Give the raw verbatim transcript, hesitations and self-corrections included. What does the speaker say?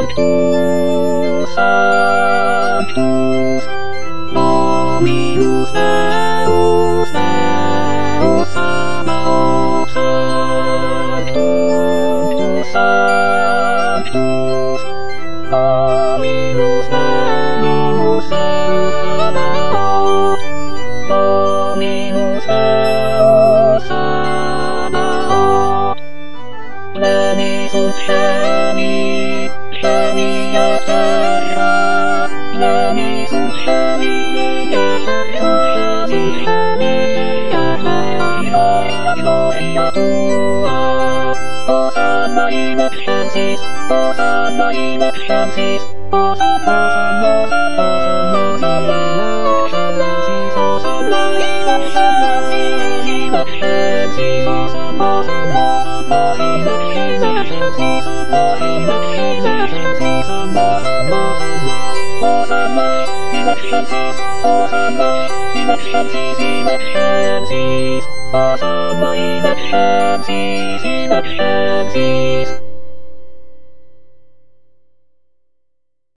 Sanctus, Sanctus, Dominus Deus, Deus Sabaoth, Sanctus, Sanctus, Dominus Deus, Deus Sabaoth, Dominus Deus Sabaoth. Pleni sunt cieli, cieli et terra, pleni sunt cieli, sunt cieli, cieli et terra, gloria tua. Hosanna in excelsis, Hosanna in excelsis, Hosanna, Hosanna, Hosanna in excelsis, Hosanna in excelsis, in excelsis, Hosanna, Hosanna, Hosanna in excelsis, Hosanna in excelsis, Hosanna in excelsis, Hosanna in excelsis, in excelsis, Hosanna in excelsis, in excelsis.